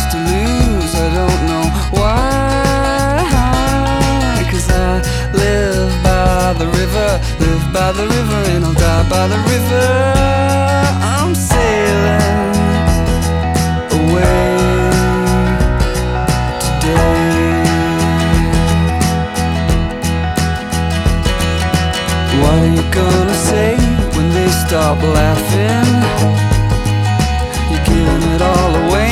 else to lose. I don't know why, 'cause I live by the river, live by the river, and I'll die by the river. I'm sailing away today. What are you gonna say when they stop laughing? You're giving it all away.